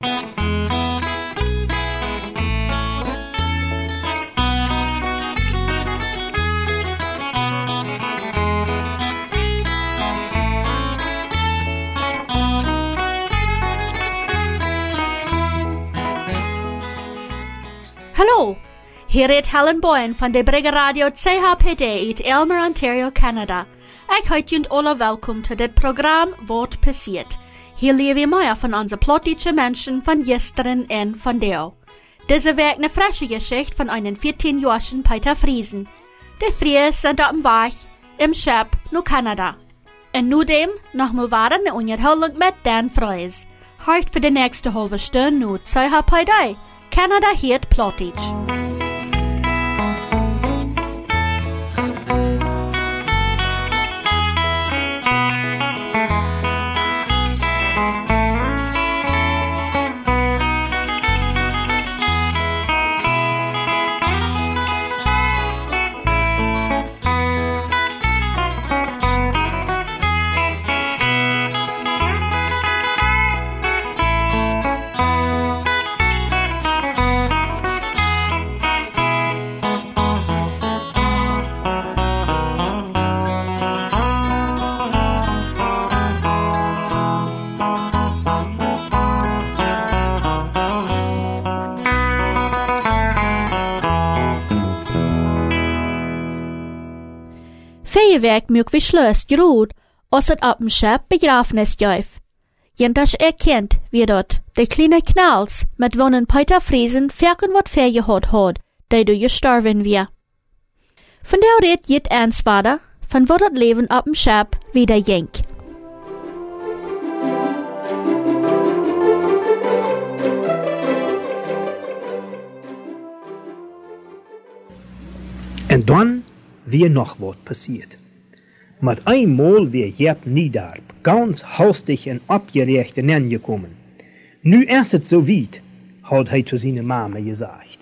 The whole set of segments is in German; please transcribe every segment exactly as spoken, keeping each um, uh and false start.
Hallo, hier is Helen Boyen van de Brigge Radio C H P D uit Elmer, Ontario, Canada. Ik heet jullie alle welkom tot dit programma Wat passiert. Hier leven we meer van onze plottische mensen van gisteren en van deel. Deze week een frische Geschichte van einen vierzehn-jährigen Peter Friesen. De Fries sind op dem Weg im Schip naar Canada. En nu dem nog mal waren eine Unterhaltung mit Dan Freus. Hört für die nächste halbe Stunde nu C H P D. Canada heert Plottage. Feierwerk mög wie Schloss gerut, als het op dem Schip begrafenis geef. Jenters erkennt, wie dort de kleine Knalls, mit wonnen Peter Friesen verken wat vergehot had, die du gestorven wie. Von der red jet ernst vader, von wat het leven op dem Schip wieder jenk. En dan wie noch wat passiert. Mit einmal wär Jeb Niedarp ganz hastig und abgerecht hineingekommen. Nu ist es so weit, hat er zu seiner Mama gesagt.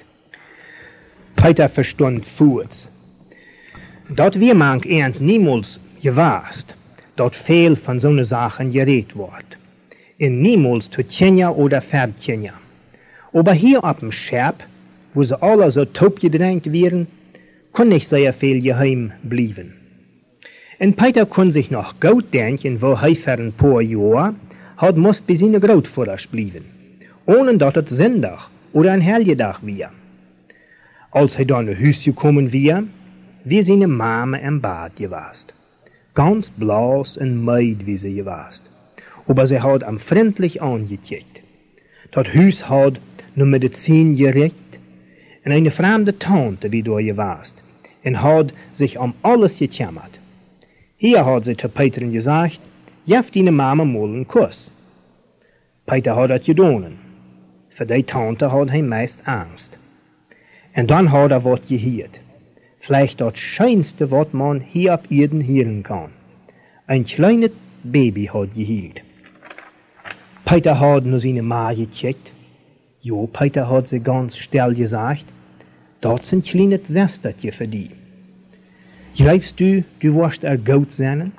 Peter verstand voort. Dat wir mank ernt niemals gewast, dat viel von so Sachen geredet wird. In niemals zu Kenia oder Färbkenia. Aber hier auf dem Schip, wo sie alle so taub gedrängt werden, kon nicht sehr viel geheim blieben. Und Peter kon sich noch gut denken, wo er für ein paar Jahre hat muss bei seiner Großvater blieben, ohne dass es Sonntag oder ein Helgetag war. Als er dann nach Hause gekommen war, wie seine Mama im Bad gewesen. Ganz blass und meid wie sie gewesen. Aber sie hat am freundlich angekickt. Das Haus hat nur Medizin gerecht, und eine fremde Tante wie da gewesen, und hat sich um alles gekümmert. Hier hat sie zu Peter gesagt, gib deine Mama mal einen Kuss. Peter hat das getan. Für die Tante hat er meist Angst. Und dann hat er was gehört. Vielleicht das Schönste, was man hier auf Erden hören kann. Ein kleines Baby hat gehört. Peter hat nur seine Mama gecheckt. Jo, Peter hat sie ganz still gesagt, das sind kleine Sästertje für die. Glaubst du, du wirst er gut sein?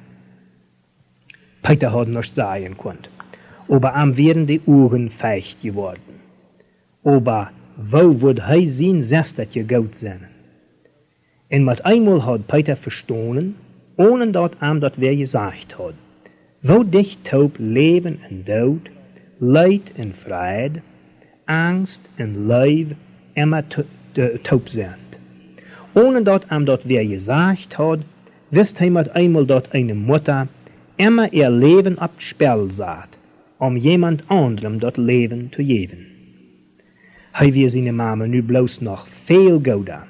Peter hat nicht sagen können, aber am wären die Ohren feucht geworden. Aber wo wird er sein Sästertje gut sein? Und mit einmal hat Peter verstanden, ohne dass ihm das wer gesagt hat, wo dich taub Leben und Tod, Leid und Freude, Angst und Leid immer taub sind. Ohne dass ihm das wer gesagt hat, wisst er mit einmal, dass eine Mutter immer ihr Leben aufs Spiel setzt, um jemand anderem das Leben zu geben. Er wir seine Mama nu bloß noch viel guter.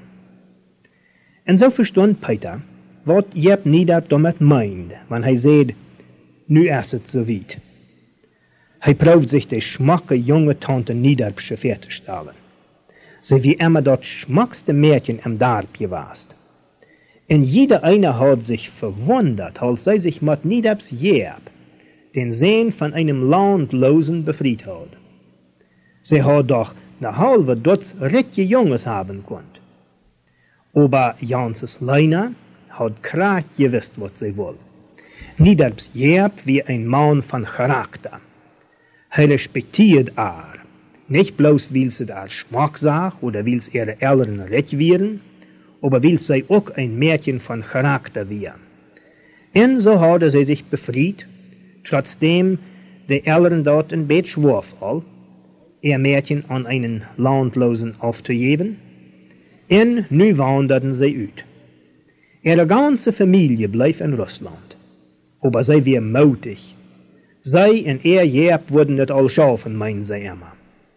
Und so verstand Peter, was Jeb Niedarp damit meint, wenn er sagt, nu ist es so weit. Er probt sich die schmacke junge Tante Niedarpsche vorzustellen. Sie wie immer das schmackste Mädchen im Dorf gewesen. Und jeder eine hat sich verwundert, als sie sich mit Niedarps Jeb, den Sohn von einem Landlosen, befreit hat. Sie hat doch eine halbe Dutzend richtige Junges haben können. Aber Janses Leiner hat gerade gewusst, was sie will. Niedarps Jeb wie ein Mann von Charakter. Er respektiert er, Nicht bloß, weil sie als Schmacksach oder weil sie ihre Eltern recht wären, aber weil sie auch ein Mädchen von Charakter wären. Und so hadden sie sich befreit, trotzdem die Eltern dort ein Bett schwarf all, ihr Mädchen an einen Landlosen aufzugeben, und nu wanderten sie ut. Ihre ganze Familie blieb in Russland, aber sie waren mutig. Sie und ihr Jeb wurden nicht all schaffen, meinen sie immer.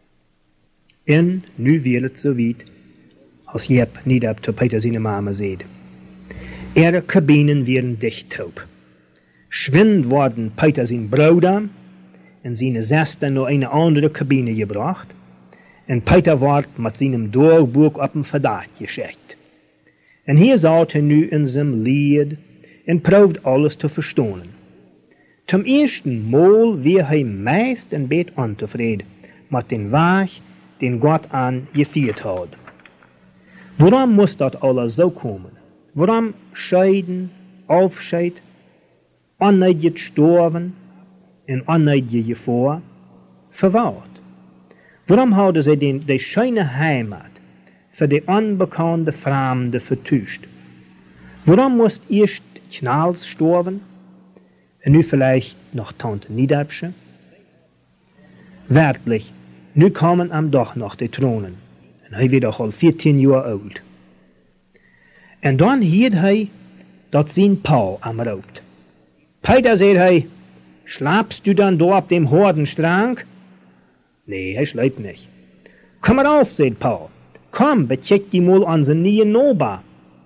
Und nu wird es so weit, als Jeb nicht ab zu Peter seine Mama sieht. Ihre Kabinen werden dicht taub. Schwind worden Peter sein Bruder und seine Schwester noch eine andere Kabine gebracht, und Peter ward mit seinem Dagbuch auf dem Verdacht geschickt. Und hier saß er nu in seinem Lied und probt alles zu verstehen. Zum ersten Mal war er meist ein bisschen unzufrieden mit dem Weg, den Gott an geführt hat. Warum muss das alles so kommen? Warum scheiden, Aufscheid, unnötig sterben und unnötig Gefahr? Für was? Warum haben sie den, die schöne Heimat für die unbekannte Fremde vertuscht? Warum muss erst Knalls sterben und nu vielleicht noch Tante Niederbsche? Wirklich, nu kommen am doch noch die Thronen. Und er wird doch al vierzehn Jahre alt. Und dann hielt er, dass sein Paul am raubt. Peter, sagt er, schlafst du dann da auf dem Hordenstrang? Nee, er schläft nicht. Komm mal auf, sagt Paul. Komm, becheck die mal an seine neue Noba.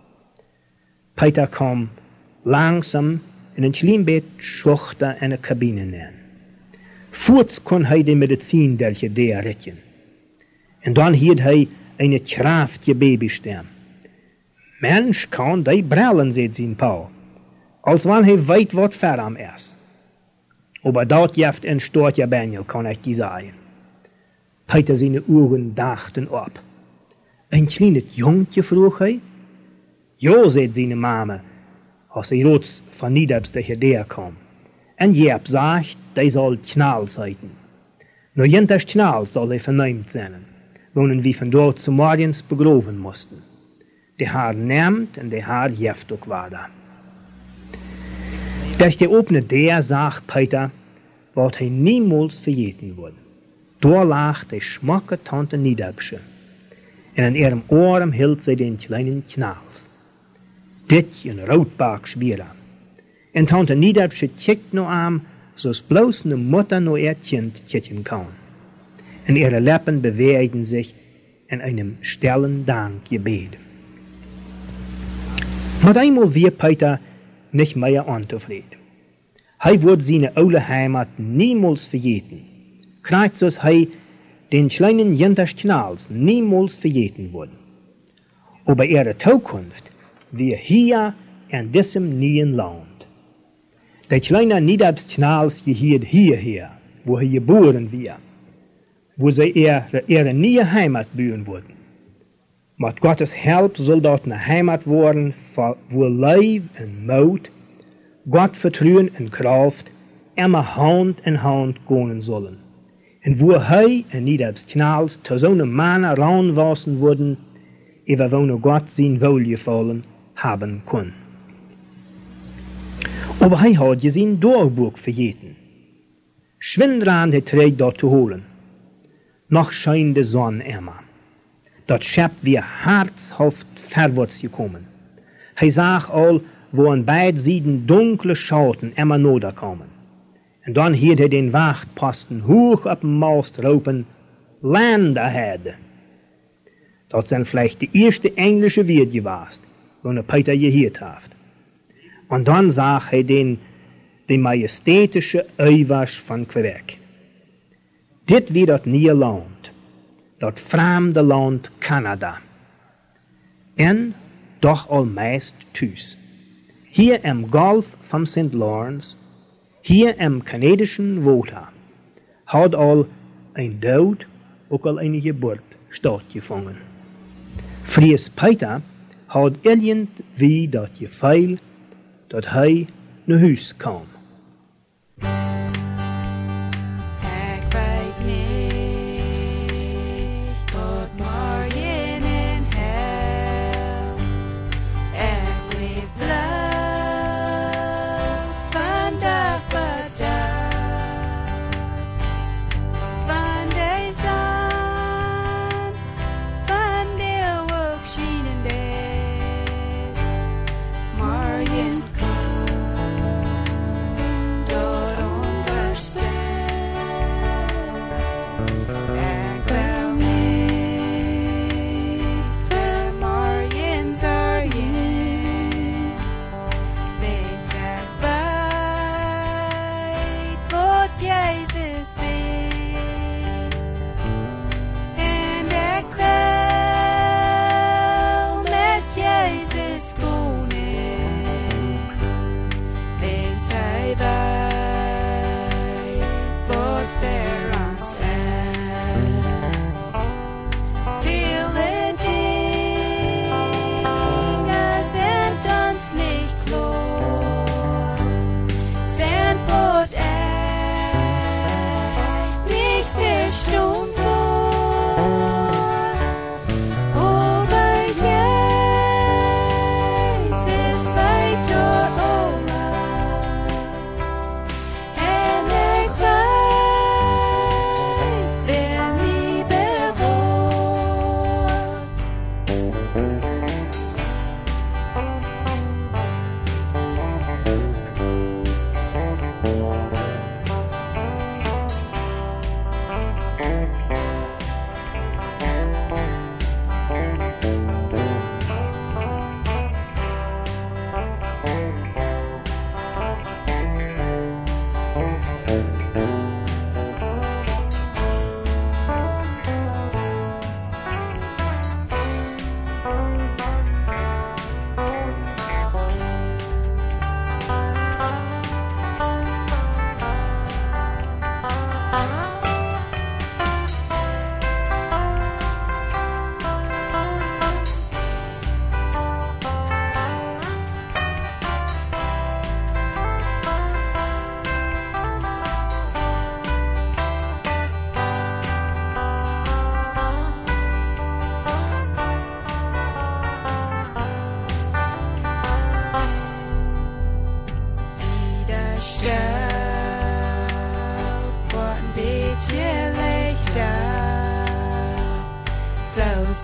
Peter kam langsam in ein Schlimbett schuchter eine Kabine nehmen. Furz kon hij de Medizin delche der retten. En dan hield hij eine kraftige Babystem. Mensch kan die brallen, sagt sein Paul, als wann hij weet wat ver am is. Aber dort jeft ein stortje Benjel, kann ich die sagen. Peter seine Augen dachten ab. Ein kleines Jungetje, frug hij. Jo, sagt seine Mama, als hij rots van Niederbs tegen der kam. En Jeb sagt, die soll Knall seiten. Nur jenters Knall soll er vernehmt sein, wonen wir von dort zu morgens begraben mussten. Der Haar nehmt und der Haar jeft auch weiter. Durch die offene der sagt Peter, wird er niemals vergeten worden. Da lag die schmacke Tante Niederbsche. Und an ihrem Ohren hielt sie den kleinen Knalls. Dit ein Rotbach schwerer. Und Tante Niederbsche checkt nur an, so's bloß ne Mutter nur ihr Kind checken kann. Und ihre Lippen bewegten sich in einem stillen Dankgebet. Mit einmal wird Peter nicht mehr unzufrieden. Er wird seine alte Heimat niemals vergeten. Gerade so er den kleinen Jenters Knalls niemals vergeten wurde. Aber ihre Zukunft wir hier in diesem neuen Land. Der kleine Niederbs Knalls gehört hierher, wo er geboren wird, wo sie ihre, ihre neue Heimat bauen würden. Mit Gottes Hilfe soll dort eine Heimat werden, wo Leib und Mut, Gott Vertrauen und Kraft immer Hand in Hand gehen sollen. Und wo er und Niederbs Knalls zu so einem Mann heranwachsen würden, über wo nur Gott sein Wohlgefallen haben kann. Aber er hat ja sein Dagbuch vergeten. Schwindran die Träg dort zu holen. Noch scheint die Sonne immer. Dort schäbt wir herzhaft vorwärts gekommen. Er sah all, wo an beiden Seiten dunkle Schatten immer noder kommen. Und dann hielt er den Wachtposten hoch auf dem Mast rufen, Land ahead. Das sind vielleicht die erste englische Wort gewesen, wo er Peter gehört hat. Und dann sah er den, den majestätische Eiwasch von Quebec. Dit wie das neue Land, das fremde Land Kanada. En doch allmeist thuis. Hier im Golf von Saint Lawrence, hier im kanadischen Water, hat all ein Tod, auch all eine Geburt stattgefunden. Fries Peter hat irgendwie das Gefühl, dass er naar huis kwam. Ik weet niet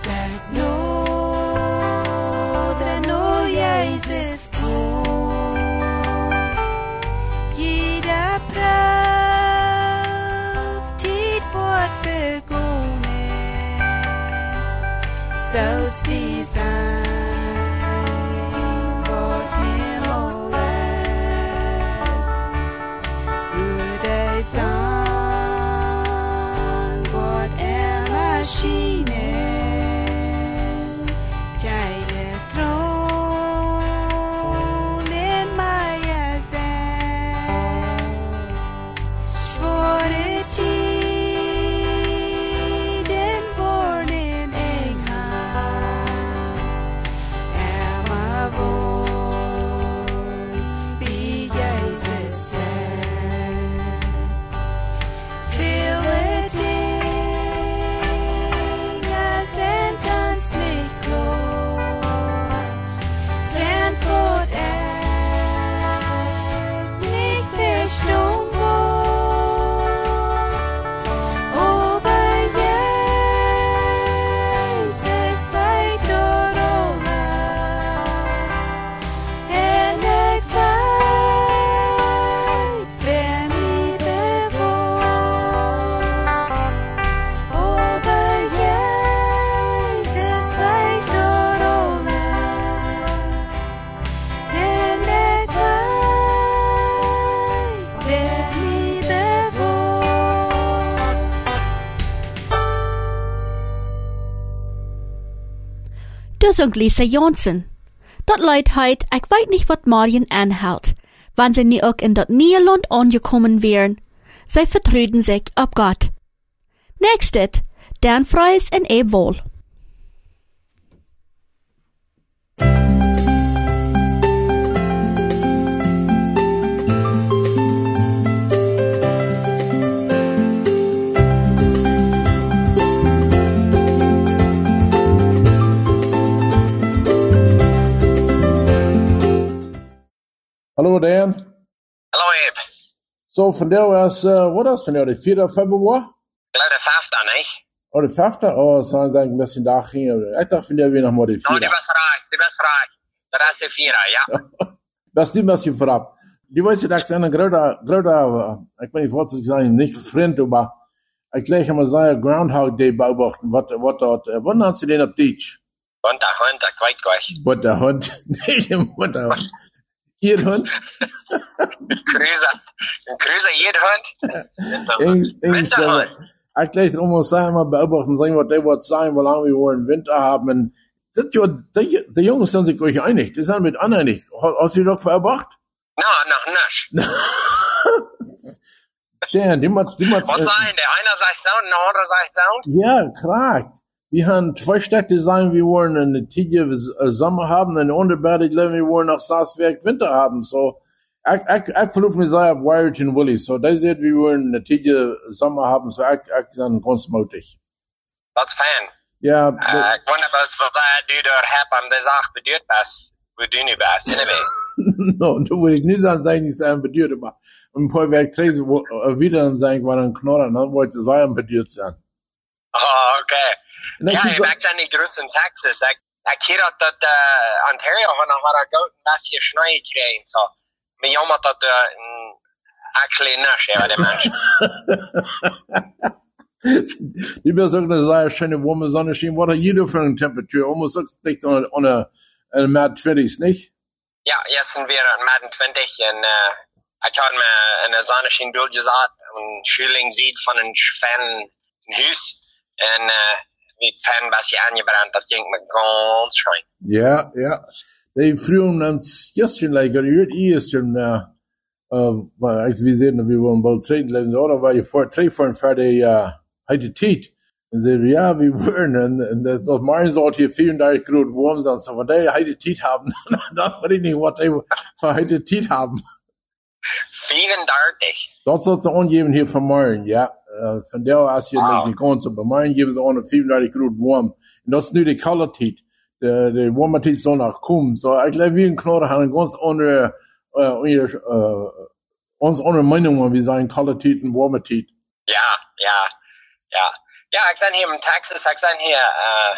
Sag nur, der nur Jesus kommt. Jeder Prachtid wird begonnen, so's wie sein Wort Himmel ist. Brüder Sohn wird erschienen, Teile Thron in Majestät, schwore Tiden worden England, Emma wohnt, wie Jesus sagt. Viele Dinge sind uns nicht klar, sind Wort echt nicht verstanden. Aber Jesus weiß dort allein, en ik weet, wer mich bewohnt. Aber Jesus weiß dort allein, en ik weet, wer mich bewohnt. Du sagst Lisa Johnson. Dat Leid heit, ich weiß nicht, wat Marien anhält, wann sie nie auch in dat Nierland angekommen wären. Sie vertröden sich ab Gott. Nächstet, Dan Freis en Ebwohl. Hallo Dan. Hallo Abe. So vandaag was, uh, wat is vandaag, de vierde februari? Ik geloof de vijfde, niet? Oh, de vijfde? Oh, dat zijn denk ik misschien daar ging. Ik dacht vandaag weer nog maar de Oh, vierde. die was vrij, die was vrij. Dat is de vierde, ja. Dat is die misschien vooraf. Die weet je dat ik zijn een grote, grote, ik weet niet wat ze zijn, niet vriend, maar ik leg hem een Groundhog Day beobachten, wat, wat dat, wat noemen ze den op Deutsch? Und der Hund, der kweit gleich. Wat de hond, nee, de wat de hond. Ihr Hund? Cruiser. Ein Cruiser, jeder Hund. Eens, eens, Winterhund. ik leg het om zijn maar beobachten, sagen, wat die wat zijn, wie lange wir wollen Winter haben. Und das, ja, die, die Jungs sind sich euch einig, die sind mit uneinig. Hast du das beobachtet? No, noch nicht. Dan, die macht, die macht, Was sein? Der einer sagt so, und der andere sagt so. ja, klar. Wir haben zwei Städte sein, wir wollen eine Tiege Sommer haben, und unterberdig leben, wir wollen nach Saaswerk Winter haben. So, ich, ich, ich versuche mir sehr auf Wired und Willy. So, da seht, wir wollen eine Tiege Sommer haben, so ich, ich bin ganz mutig. Das ist fein. Ja, Äh, ich wundere, was du da hast, und das auch bedeutet, was wir tun nicht was. Anyway. no, du würdest nicht sagen, dass ich nicht sagen, bedeutet, aber ein paar Werk Tresen wieder dann sagen, war ein Knorren, dann wollte es sein, bedeutet sein. Oh, okay. Und Ja, ich ich merke es an die Grüße in Texas. Ich, ich höre, dass äh, Ontario hat noch mal ein bisschen Schnee kriegen. So, mir jammert das äh, actually nicht, ja, der Mensch. Die bist auch eine sehr schöne warme Sonne schien. Was hat jeder für eine Temperatur? Almost dicht an einer Mad zwanzig, nicht? Ja, jetzt sind wir an Madden zwanzig und äh, ich habe mir eine Sonne schien durchgesagt und Schüling sieht von einem Fan ein Haus und äh, mit Fan was hier angebrannt, das ging mir ganz schön. Ja, ja. Die frühen uns gestern, like, oder ihr gestern, äh, äh, ich, wir sehen, wir wollen bald treten, oder war ich vor, drei vor, für die, äh, heute Tiet. Und sie, ja, wir wollen, und, und das ist morgen so, hier vierunddreißig Grad warm sind, so, wenn die heute Tiet haben, dann weiß ich nicht, was die für heute Tiet haben. vierunddreißig. Das soll sie angeben hier von morgen, ja. Äh, von der aus hier, Wow. like, die ganze, bei morgen geben sie auch noch vierunddreißig Grad warm. Und das ist nur die kalte Tiet. Der, der warme Tiet soll noch kommen. So, ich glaube, wir in Knorr haben eine ganz andere, äh, äh, ganz andere Meinung, wie sagen kalte Tiet und warme Tiet. Ja, ja, ja. Ja, ich bin hier in Texas, ich bin hier, äh,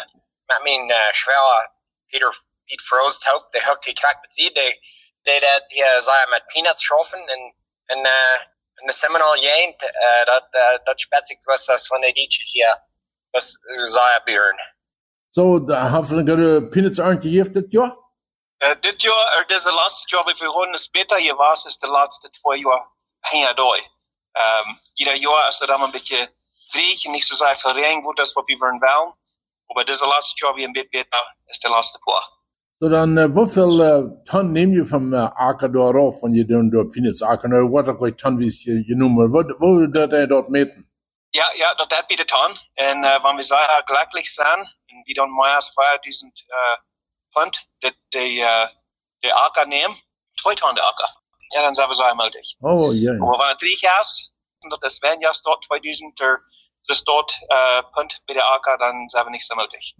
met mijn uh, schwager Peter Pete Froze tauk, de hook die krak met sie, de de dat die zei met peanuts schoffen en en uh, in de Seminole jeen uh, dat uh, dat spetsig was das van de dietjes hier was zei bieren. So, da haben wir peanuts aren't gegift dit jaar? Uh, dit jaar, er is de laatste job, if we gewoon is beter je was, is de laatste twee jaar heen door. Um, ieder jaar is er dan een beetje dreig, niet zo zeer veel regen wordt als wat we willen wel. Maar dit is de laatste job, die een beetje beter is de laatste paar. So dan, uh, hoeveel uh, ton neem je van uh, akker daar af, wanneer je doen door peanuts akker? Nou, wat ook ton wie je, je noemen, wat wil dat hij dat meten? Ja, ja, dat heb je de ton. En uh, wanneer we zeer gelukkig zijn, en we dan meer als vijfduizend uh, pond, dat de, uh, de akker nemen, twee ton de akker. Ja, dan zijn we zeer moedig. Oh, ja. Maar wanneer drie jaar, dat is wenn jaar staat tweeduizend er, ze staat uh, punt bij de akker, dan zijn we niet zo moedig.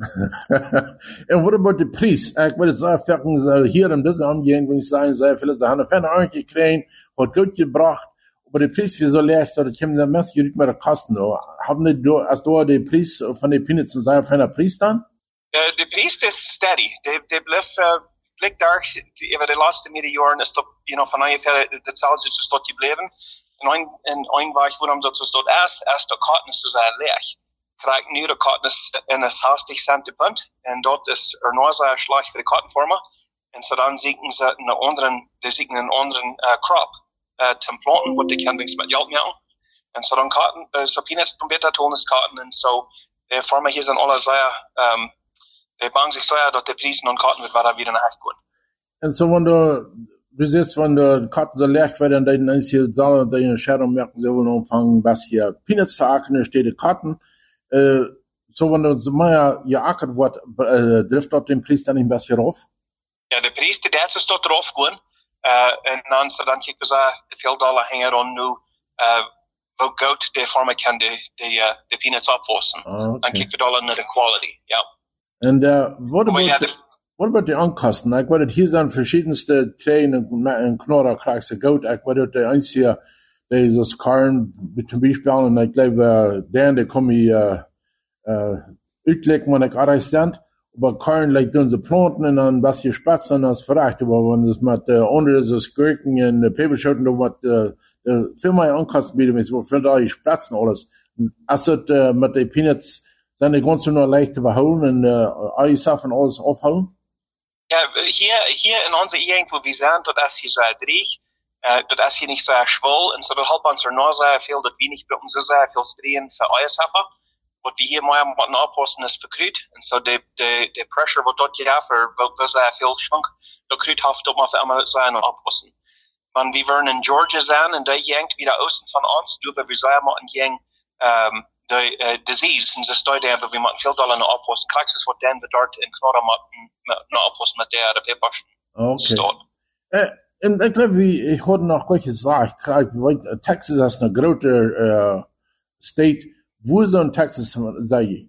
And what about the prijs? Ik wil het zeggen, vekken hier in deze omgeving zijn, zij willen ze hebben een aantje gekregen, wat goed gebracht, maar de prijs is zo laag, dat het hem de mensen niet meer kosten. Hebben die, als door de prijs van de peanuts en zijn van de prijs dan? Uh, de prijs is steady. De, de blijft, uh, blijkt daar, over de laatste meerdere jaren is dat, you know, van ongeveer hetzelfde is dat gebleven. En een, en een waar waarom dat is dat is, is de cotton is dus leeg. Krijg nu de cotton is in een zestig cent de punt. En dat is er nog zo slecht voor de cottonvormen. En zo dan zieken ze een andere, de zieken een andere uh, crop uh, te planten, wat de kinderen met geld maken. En zo dan cotton, uh, so peanuts doen beter te als cotton. En zo, de vormen hier zijn alle zeer, um, de bang zich zeer dat de prijzen aan cotton wird weiter wieder nach rechts gehen. En zo, wanneer dus jetzt, wenn der Karten so leer werden, dann ist hier Sache, da in der Shadow merken, sie wollen anfangen, was hier Peanuts zu ackern, da steht die Karten. Äh, so, wenn du so mal ja ackert wird, äh, trifft dort den Preis dann ein bisschen rauf? Ja, de prijs, de derde staat eraf gewoon. Uh, en dan, so dan kijk we zo, veel dollar hangen er nu, uh, hoe goed de vormen kan de, de, uh, de peanuts oplossen. Ah, okay. Dan kijken we dollar naar de quality, ja. And, uh, what about, ja, the, de, what about the Ankosten? Ich weiß, hier sind verschiedenste Tränen und Knorrer, kriegst du gut. Ich weiß, der einzige, der das Karren, zum Beispiel, und ich glaube, der, der kommt hier, äh, uitleggen, wenn ich erreicht sind. Aber Karren, like, tun sie planten und dann was hier spatzen, das verreicht. Aber wenn das mit, äh, unter so Skirken und äh, Paperschoten, und was, äh, äh, viel mehr Ankosten bieten, ist, wo für die spatzen alles. Also, äh, mit den Peanuts, sind die ganz nur leicht zu beholen und, äh, alle Sachen alles aufholen? ja, hier, hier in onze gegend, wo wir sind, dat is hier sehr dreig, uh, dat is hier nicht sehr schwul, und so dat helpt uns er noch sehr viel, dat wir nicht bei uns sehr viel strehen für alles haben. Wat wir hier mal moeten oppassen is verkruid. En zo de, de, de pressure wat dat je voor wel sehr viel schwung, dat kruid haft op maar immer zijn oppassen. Want we waren in Georgia zijn, en die gegend wieder oosten van ons, doen we sehr moeten gegend, um, de uh, disease, en ze stoi daar, we moeten veel dollar naar oppassen. Krijgt is wat dan de dort in knorren moeten naar oppassen met de de pepersen. Okay. Uh, en ik glaube, ich hatte noch gleich gesagt, Texas ist eine große uh, state. Wo ist in Texas, sei je?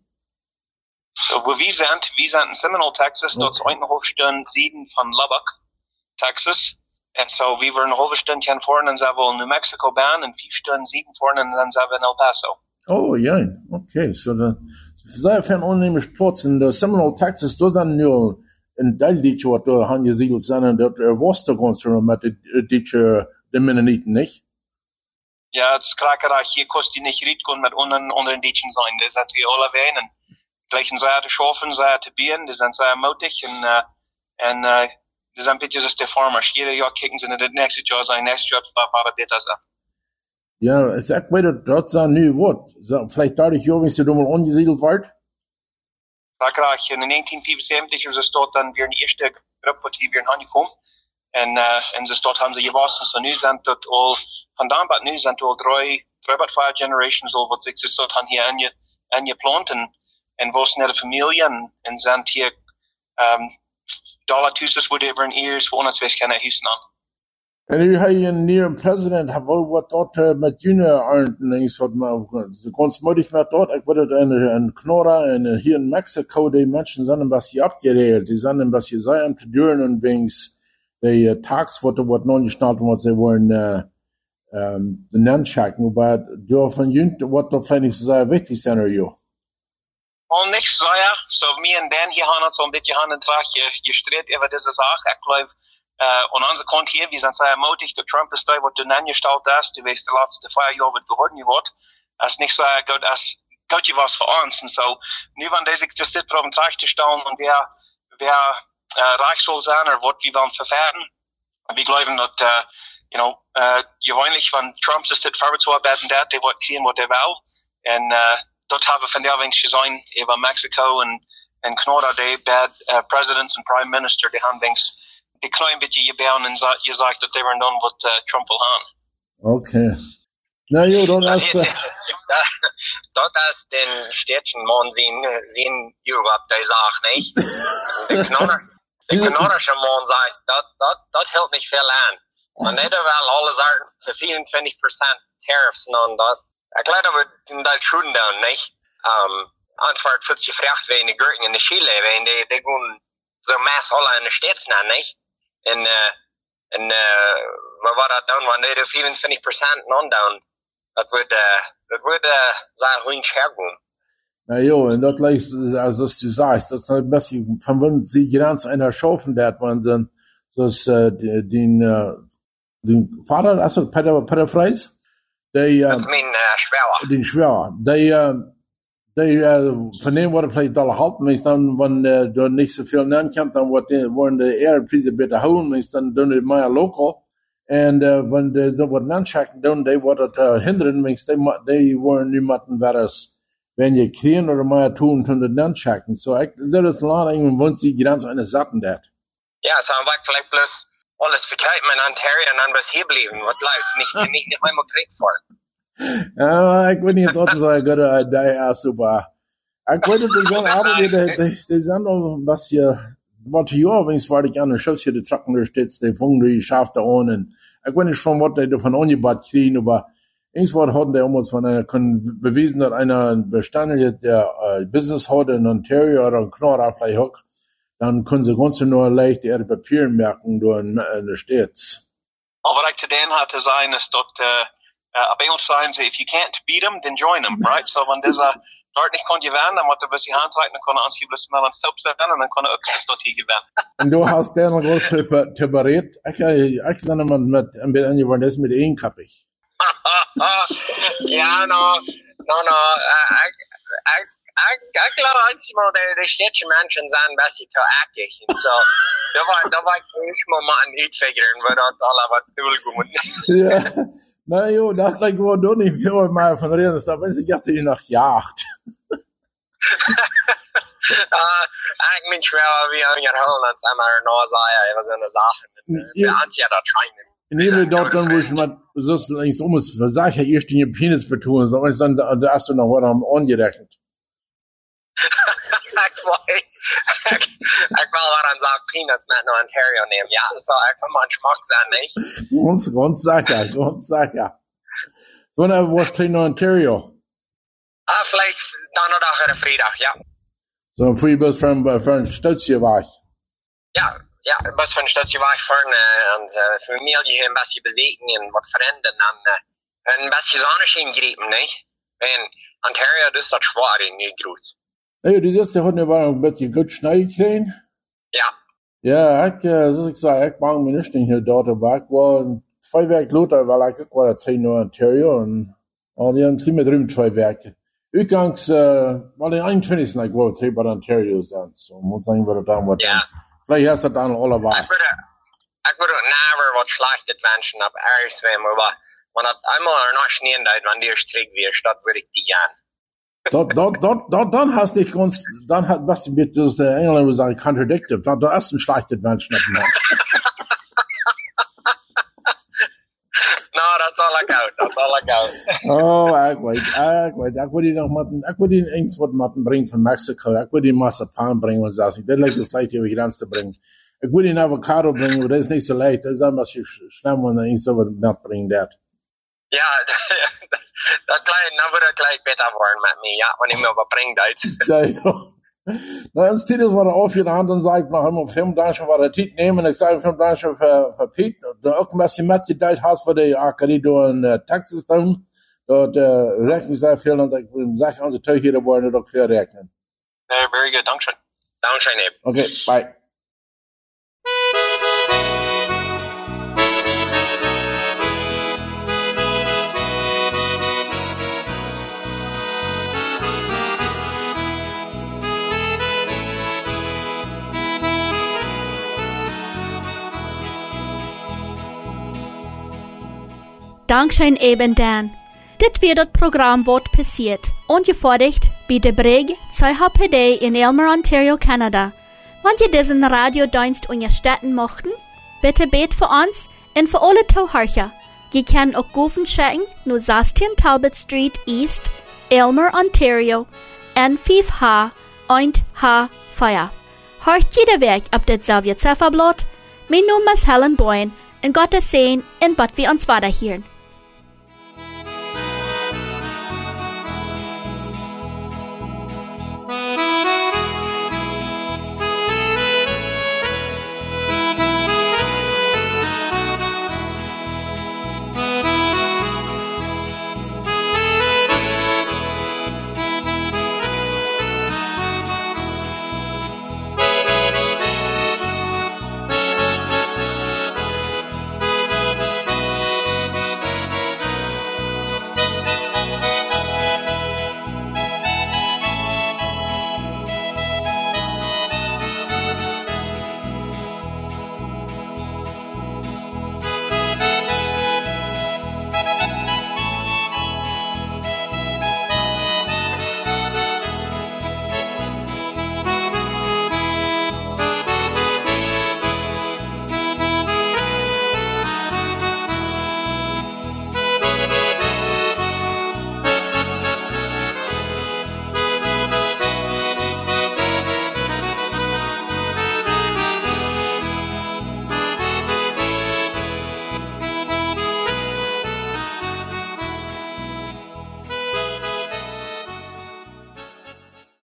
So, wo wir sind, wir sind in Seminole, Texas, Okay. dort ist eine halbe Stunde Süden von Lubbock, Texas. Und so, wir waren eine halbe Stunde hier vorne, und sind wir in New Mexico bahn, und vier Stunden Süden vorne, und dann sind wir in El Paso. Oh, ja, okay. So, da, sehr viel unheimlich Platz. In der Seminole, Texas, da sind nur in Teil, was da angesiedelt sind, und dort warst du ganz mit den Mennoniten, nicht? Ja, het is krakerig. Hier kost je niet riet kon met onder, onder een dietje zijn. Dus dat we alle wenen. Gleichen zij te schaffen, zij te bieden. Die zijn zij moedig. En, uh, en, uh, die zijn een beetje zoals de farmers. Ieder jaar kijken ze naar het nächste jaar zijn. Nächste jaar waar het beter zijn. Ja, ich sag weiter, dort sind nu wat. So, vielleicht dadurch, ja, wenn sie da mal angesiedelt wird. Krakerig. In negentien vijfenzeventig is het tot dan weer een eerste groep wat hier weer aangekomen. En, uh, en ze stad hebben ze gewassen. So nu zijn het al, vandaan wat nu zijn het al drie, drie wat vijf generations al wat zich ze stad hebben hier aan je, aan je plant. En, en was naar de familie. En, en zijn het hier, um, dollar tussen worden even een eers voor ons wees kennen huizen aan. En nu heb je een nieuwe president, wel wat dort uh, met junge arnden is, wat maar ganz moedig met dort. Ik weet het, en, en Knorra, en uh, hier in Mexico, die mensen zijn een beetje abgeregeld. Die zijn een beetje sehr am te duren en wings. Die uh, tags wat wat nog niet snart wat ze wollen uh, um, nennen checken, aber dürfen jünt wat doch vielleicht nicht sehr wichtig sein, oder jo? al niks zeggen. So me en Dan hier gaan het zo'n beetje hand in traag. Je, je streed over deze zaak. Ik geloof, uh, aan onze kant hier, we zijn zeer moedig. De Trump is daar wat toen ingesteld is. Die wees de laatste vijf jaar wat gehoord niet wordt. Als niet zo goed als goedje was voor ons. En zo, nu van deze just dit proberen traag te stellen. En wer, wer uh, reich zal zijn, er wordt wie van ververden. En we geloven dat, uh, you know, uh, gewöhnlich van Trump is dit voorbeeld zo arbeiden dat. Die wordt zien wat hij wil. En, uh, dat hebben we vandaag gezien over Mexico en, en Canada, die bad uh, presidents en prime minister, die hebben die klein beetje gebeuren en je zegt dat die waren dan wat uh, Trump wil gaan. Oké. Nou joh, dat is... Uh... dat is den städtischen man zien, zien Europe, die zegt niet. De Knorrer, de Knorrische man zegt, dat, dat, dat hield niet veel aan. Maar net wel alle zaken voor vierentwintig procent tariffs en dat. Ik geloof dat we dat schulden doen, niet? Um, Antwoord wordt gevraagd wegen de Gurken in de Chile, wegen die, die gaan zo mass alle in de stad naar, niet? En, uh, en, uh, maar wat dat doen, wanneer die vierentwintig procent non doen, dat wordt, uh, dat wordt, uh, zeer goed scherpen. Nou joh, en dat lijkt, als du sagst, dat is nou best, van wanneer sie ganz einer schaffen dat, want dan, zoals, uh, die, uh, die vader, also, Peter, Peter Freis, die, dat is mijn uh, schwager. Die schwager. Die, uh, die, uh, van dem wordt vielleicht alle halten, maar dan, wanneer uh, er niet zoveel nemen kan, dan worden de Ehrenpreise beter houden, maar dan doen die meer local. En uh, wanneer ze wat aanschakken doen, die worden het uh, hinderen, maar die, die worden nu matten weres, wenn je kriegen oder meer tun, tun het aanschakken. So, ik, dat is lang, en want sie ganz eine Sachen dat. Ja, so, wat vielleicht bloß alles verkehrt in Ontario en dan was hier blijven, wat luister, niet, niet, niet helemaal kreeg voor. Ja, ik weet niet of dat zo'n goede idee is, maar ik weet dat er zo'n arbeid, die zijn al was je, wat je opeens waar ik aan de schuss hier de Tracken der steeds, die vangen die Schafte an, en ik weet niet van wat die davon angebaut kriegen, aber irgendwann hatten die uns von einer, können bewiesen, dass einer Bestand der uh, Business hat in Ontario oder in Kanada vielleicht hat, dann können sie ganz nur leicht ihre Papiere merken durch in, in der Stadt. Aber was ich zu denen hatte sein, ist, dass, uh, uh, bei uns sagen sie, if you can't beat them, then join them, right? So, wenn dieser dort nicht kann gewinnen, dann muss er bis die Hand halten, dann kann er uns hier bloß mal an Stop setzen, und dann kann er auch dort hier gewinnen. Und du hast den groß zu berät, ich, ich sage mal, mit, mit, mit, das mit ihnen kappig. Ja, no, no, no, ich, ich, ich glaube, manchmal, die, die städtischen Menschen sind ein bisschen zu aktiv. Und so, da war, da war ich mal mal ein Hit-Figuren, weil das alle was durchgehen. Ja, na jo, das gleich war doch nicht viel mal von reden, da bin ich dachte ich nach Jagd. uh, ich bin schwer, wie angeholt, als einmal noch sagen, was eine Sache. Wir haben ja da trainen. In jedem dort dann, wo ich mal, so ist links um, es versagt ja erst den Penis betonen, so ist dann, da hast du noch was am angerechnet. Ich will, ich will was an sagen, Peanuts mit in Ontario nehmen, ja, so, ich kann mal einen Schmack sein, nicht? Ganz, ganz sicher, ganz sicher. So, dann, was trinkt in Ontario? Ah, vielleicht Donnerstag oder Freitag, ja. So, früh bis von, von Stötzchen war ich. Ja. Ja, best van een stukje weg voor en uh, familie een beetje bezeten en wat vrienden en uh, een beetje zonneschijn grijpen, niet? En Ontario dus dat zwaar in niet groot. Nee, die eerste had nu wel een beetje goed snij gekregen. Ja. Ja, ik, uh, zoals ik zei, ik maak me niet hier dort erbij. Ik was twee weken later, weil ik ook wel twee naar Ontario en al die hebben met ruim twee weken. Uitgangs, uh, wel de eenentwintigste ik wou twee bij Ontario zijn, so moet zeggen wat het dan wordt. Ja. Vielleicht hast du dann alle was. Ich würde, ich würde never was schlechtes Menschen ab erst wenn man war, wenn das einmal noch schneen da, wenn dir strikt wirst, das würde ich dich gern. Dort, dort, dort, dort, dann hast dich ganz, dann hat, was du mit, das der Engländer sagen, contradictive, dann, da ist ein schlechtes Menschen ab dem No, that's all I got, that's all I got. Oh, ich weiß, ich weiß, ich würde ihn noch mal, ich würde ihn irgendwas mal bringen von Mexiko, ich würde ihn Marzipan bringen und so, das ist das leicht, über die Grenze zu bringen. Ich würde ihn Avocado bringen, aber das ist nicht so leicht, das ist ein bisschen schlimm, wenn er ihn so mitbringen darf. Ja, das gleich, dann würde er gleich besser werden mit mir, ja, wenn ich mir was bringen darf. Ja, na, ins Titel war er aufgerannt und sagt, nach einmal fünfunddreißig war der Titel nehmen, ich sage fünfunddreißig für, für Pete, da auch ein bisschen mitgeteilt hast für die Akademie in uh, Texas dann, dort, uh, rechnen sehr viel und ich sage, unsere Töchter wollen doch viel rechnen. Very, very good. Dankeschön. Dankeschön, Abe. Okay, bye. Dankeschön eben Dan. Dit wird das Programm Wort passiert, ungefordert bei der Brig C H P D in Aylmer, Ontario, Kanada. Wenn ihr diesen Radiodienst unterstützen möchten, bitte bet für uns und für alle Zuhörer. Ihr könnt auch Gufen schicken nur sechzehn Talbot Street East, Aylmer, Ontario, N fünf H eins H vier. Hört jeder Weg auf das selbe Zifferblatt. Mein Name ist Helen Boyen und Gottes Segen und Gott wir uns weiterhören.